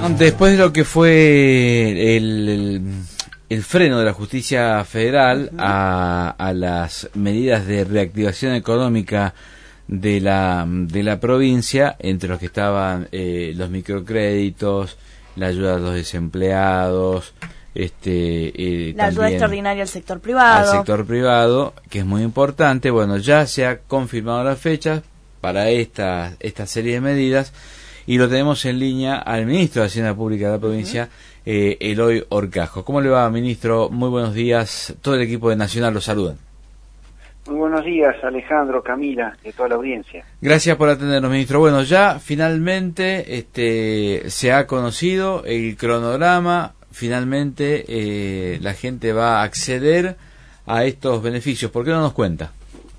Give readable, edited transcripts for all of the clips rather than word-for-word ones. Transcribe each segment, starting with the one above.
Después de lo que fue el freno de la justicia federal a las medidas de reactivación económica de la provincia, entre los que estaban los microcréditos, la ayuda a los desempleados, la ayuda extraordinaria al sector privado, que es muy importante. Bueno, ya se ha confirmado las fechas para esta serie de medidas y lo tenemos en línea al ministro de Hacienda Pública de la provincia, Eloy Horcajo. ¿Cómo le va, ministro? Muy buenos días. Todo el equipo de Nacional lo saludan. Muy buenos días, Alejandro, Camila, de toda la audiencia. Gracias por atendernos, ministro. Bueno, ya finalmente se ha conocido el cronograma. Finalmente la gente va a acceder a estos beneficios. ¿Por qué no nos cuenta?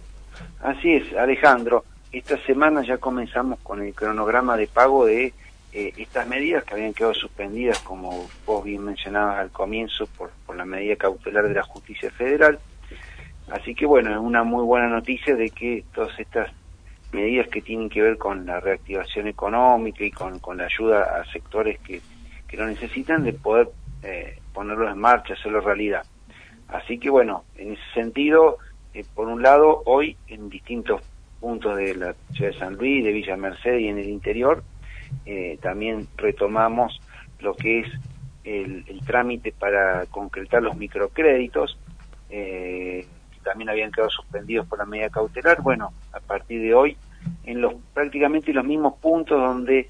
Así es, Alejandro. Esta semana ya comenzamos con el cronograma de pago de estas medidas que habían quedado suspendidas, como vos bien mencionabas al comienzo, por la medida cautelar de la Justicia Federal. Así que bueno, es una muy buena noticia de que todas estas medidas que tienen que ver con la reactivación económica y con la ayuda a sectores que lo necesitan, de poder ponerlos en marcha, hacerlo realidad. Así que bueno, en ese sentido, por un lado, hoy en distintos puntos de la ciudad de San Luis, de Villa Mercedes y en el interior, también retomamos lo que es el trámite para concretar los microcréditos, que también habían quedado suspendidos por la medida cautelar. Bueno, a partir de hoy, en prácticamente los mismos puntos donde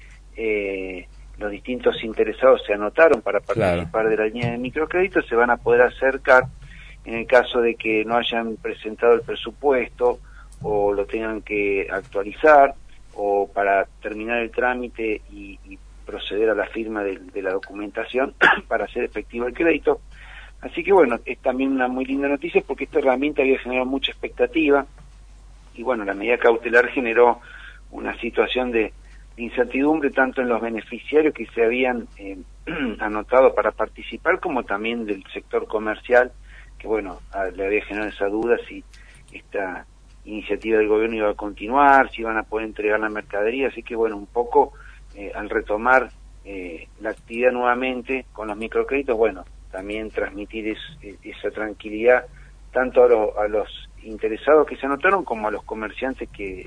los distintos interesados se anotaron para participar de la línea de microcréditos, se van a poder acercar en el caso de que no hayan presentado el presupuesto o lo tengan que actualizar, o para terminar el trámite y proceder a la firma de la documentación para hacer efectivo el crédito. Así que bueno, es también una muy linda noticia porque esta herramienta había generado mucha expectativa y bueno, la medida cautelar generó una situación de incertidumbre tanto en los beneficiarios que se habían anotado para participar, como también del sector comercial, que bueno, le había generado esa duda si esta iniciativa del gobierno iba a continuar, si iban a poder entregar la mercadería. Así que bueno, un poco al retomar la actividad nuevamente con los microcréditos, bueno, también transmitir esa tranquilidad tanto a los interesados que se anotaron como a los comerciantes que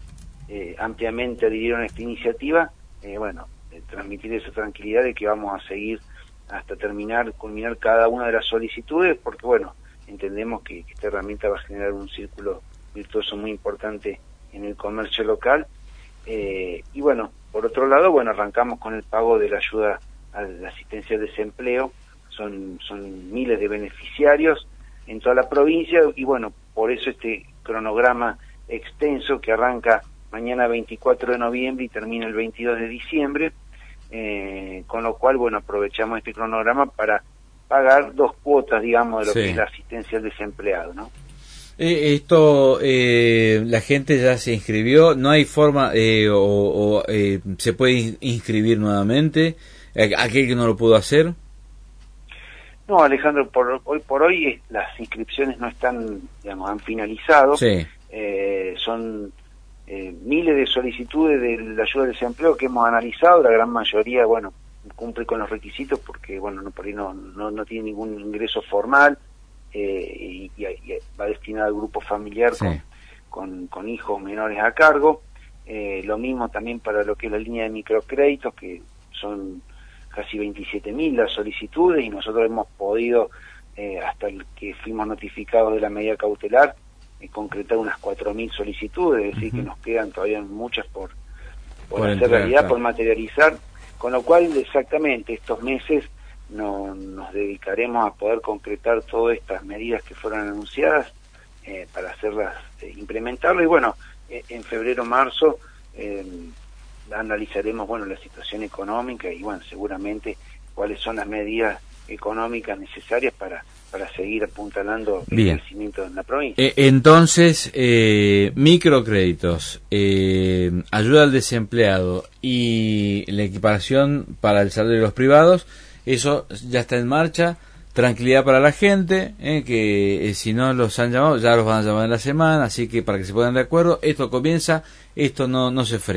ampliamente adhirieron a esta iniciativa. Bueno, transmitir esa tranquilidad de que vamos a seguir hasta culminar cada una de las solicitudes, porque bueno, entendemos que esta herramienta va a generar un círculo virtuoso muy importante en el comercio local. Y bueno, por otro lado, bueno, arrancamos con el pago de la ayuda a la asistencia al desempleo. Son miles de beneficiarios en toda la provincia y bueno, por eso este cronograma extenso que arranca mañana 24 de noviembre y termina el 22 de diciembre, con lo cual, bueno, aprovechamos este cronograma para pagar dos cuotas, digamos, de lo que es la asistencia al desempleado, ¿no? La gente ya se inscribió, no hay forma se puede inscribir nuevamente, aquel que no lo pudo hacer. No, Alejandro, hoy por hoy las inscripciones no están, digamos, han finalizado. Sí. Son miles de solicitudes de la ayuda al desempleo que hemos analizado. La gran mayoría, bueno, cumple con los requisitos porque, bueno, por ahí no tiene ningún ingreso formal y va destinado al grupo familiar con hijos menores a cargo. Lo mismo también para lo que es la línea de microcréditos, que son casi 27.000 las solicitudes y nosotros hemos podido, hasta el que fuimos notificados de la medida cautelar, concretar unas 4.000 solicitudes, es decir, que nos quedan todavía muchas por hacer realidad, por materializar, con lo cual exactamente estos meses nos dedicaremos a poder concretar todas estas medidas que fueron anunciadas para hacerlas, implementarlas y bueno, en febrero, marzo, analizaremos, bueno, la situación económica y, bueno, seguramente cuáles son las medidas económicas necesarias para seguir apuntalando el crecimiento en la provincia. Entonces, microcréditos, ayuda al desempleado y la equiparación para el salario de los privados, eso ya está en marcha. Tranquilidad para la gente, que si no los han llamado, ya los van a llamar en la semana, así que para que se pongan de acuerdo, esto comienza, esto no se frena.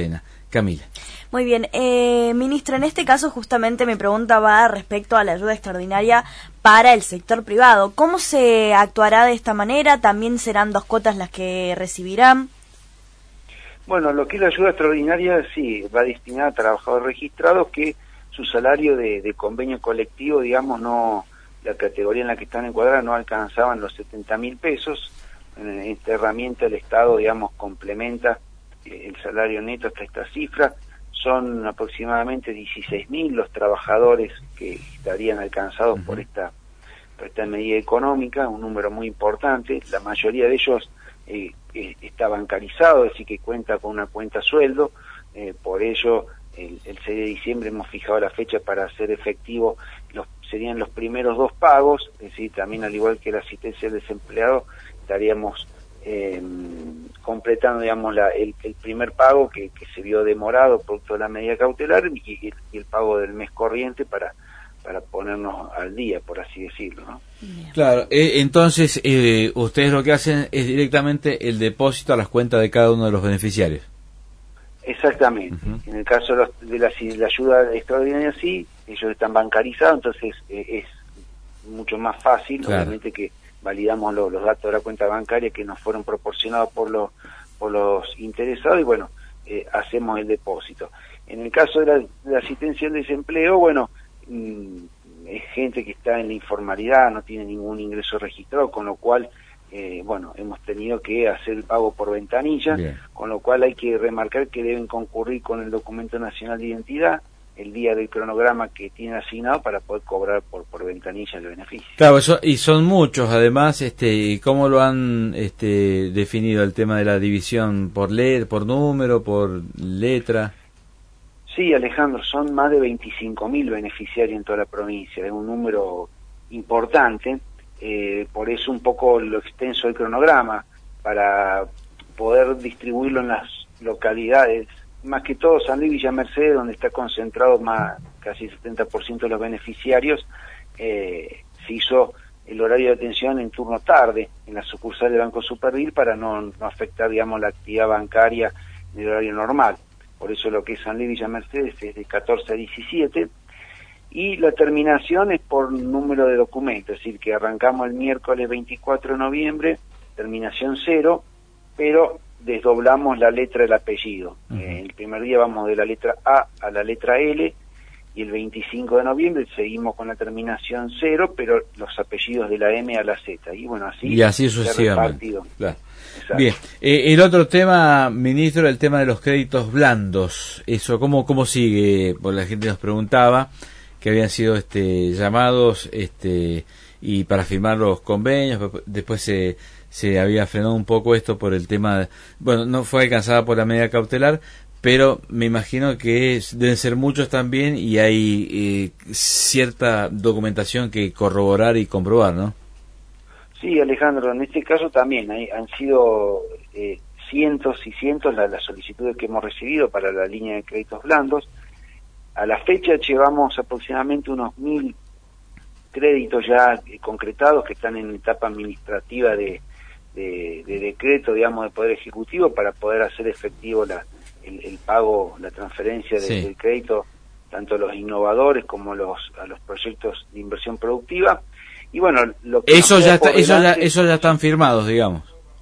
Camila. Muy bien. Ministra, en este caso justamente mi pregunta va respecto a la ayuda extraordinaria para el sector privado. ¿Cómo se actuará de esta manera? ¿También serán 2 cuotas las que recibirán? Bueno, lo que es la ayuda extraordinaria sí va destinada a trabajadores registrados que su salario de convenio colectivo, digamos, no, la categoría en la que están encuadradas no alcanzaban los 70.000 pesos. En esta herramienta el Estado, digamos, complementa el salario neto hasta esta cifra. Son aproximadamente 16.000 los trabajadores que estarían alcanzados por esta medida económica, un número muy importante. La mayoría de ellos está bancarizado, es decir, que cuenta con una cuenta sueldo. Por ello, el 6 de diciembre hemos fijado la fecha para hacer efectivo, serían los primeros 2 pagos, es decir, también al igual que la asistencia del desempleado, estaríamos completando, digamos, el primer pago que se vio demorado producto de la medida cautelar y el pago del mes corriente para ponernos al día, por así decirlo, ¿no? Claro, entonces ustedes lo que hacen es directamente el depósito a las cuentas de cada uno de los beneficiarios. Exactamente. En el caso de la ayuda extraordinaria, sí, ellos están bancarizados, entonces es mucho más fácil, claro. Obviamente que validamos los datos de la cuenta bancaria que nos fueron proporcionados por los interesados y bueno, hacemos el depósito. En el caso de la asistencia al desempleo, bueno, es gente que está en la informalidad, no tiene ningún ingreso registrado, con lo cual, bueno, hemos tenido que hacer el pago por ventanilla. Bien. Con lo cual hay que remarcar que deben concurrir con el documento nacional de identidad el día del cronograma que tienen asignado para poder cobrar por ventanilla el beneficio. Claro, y son muchos, además, ¿cómo lo han definido el tema de la división por número, por letra? Sí, Alejandro, son más de 25.000 beneficiarios en toda la provincia, es un número importante, por eso un poco lo extenso del cronograma, para poder distribuirlo en las localidades, más que todo San Luis y Villa Mercedes, donde está concentrado casi el 70% de los beneficiarios. Se hizo el horario de atención en turno tarde, en la sucursal del Banco Supervil, para no afectar, digamos, la actividad bancaria en el horario normal. Por eso lo que es San Luis y Villa Mercedes es de 14 a 17, y la terminación es por número de documentos, es decir, que arrancamos el miércoles 24 de noviembre, terminación 0, pero desdoblamos la letra del apellido. El primer día vamos de la letra A a la letra L, y el 25 de noviembre seguimos con la terminación 0, pero los apellidos de la M a la Z, y bueno, así sucesivamente. Claro. Bien, el otro tema, ministro, el tema de los créditos blandos. Eso, ¿cómo sigue? Porque la gente nos preguntaba que habían sido llamados y para firmar los convenios, después se había frenado un poco esto por el tema, bueno, no fue alcanzada por la medida cautelar, pero me imagino que deben ser muchos también y hay cierta documentación que corroborar y comprobar, ¿no? Sí, Alejandro, en este caso también han sido cientos y cientos las solicitudes que hemos recibido para la línea de créditos blandos. A la fecha llevamos aproximadamente unos 1.000 créditos ya concretados que están en etapa administrativa de decreto, digamos, de Poder Ejecutivo para poder hacer efectivo el pago, la transferencia del crédito, tanto a los innovadores como a los proyectos de inversión productiva. Y bueno, lo que eso ya están firmados, digamos.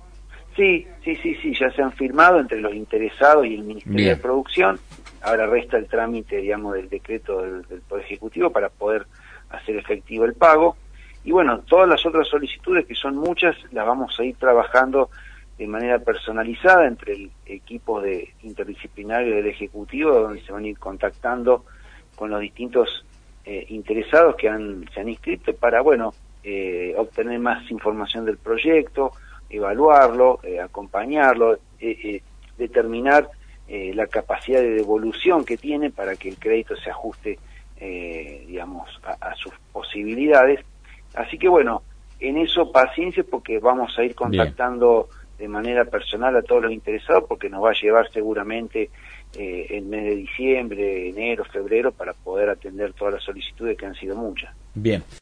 Sí, ya se han firmado entre los interesados y el Ministerio de Producción. Ahora resta el trámite, digamos, del decreto del Poder Ejecutivo para poder hacer efectivo el pago. Y bueno, todas las otras solicitudes, que son muchas, las vamos a ir trabajando de manera personalizada entre el equipo interdisciplinario del Ejecutivo, donde se van a ir contactando con los distintos interesados que se han inscrito para, bueno, obtener más información del proyecto, evaluarlo, acompañarlo, determinar la capacidad de devolución que tiene para que el crédito se ajuste, digamos, a sus posibilidades. Así que bueno, en eso paciencia, porque vamos a ir contactando de manera personal a todos los interesados, porque nos va a llevar seguramente el mes de diciembre, enero, febrero, para poder atender todas las solicitudes, que han sido muchas. Bien.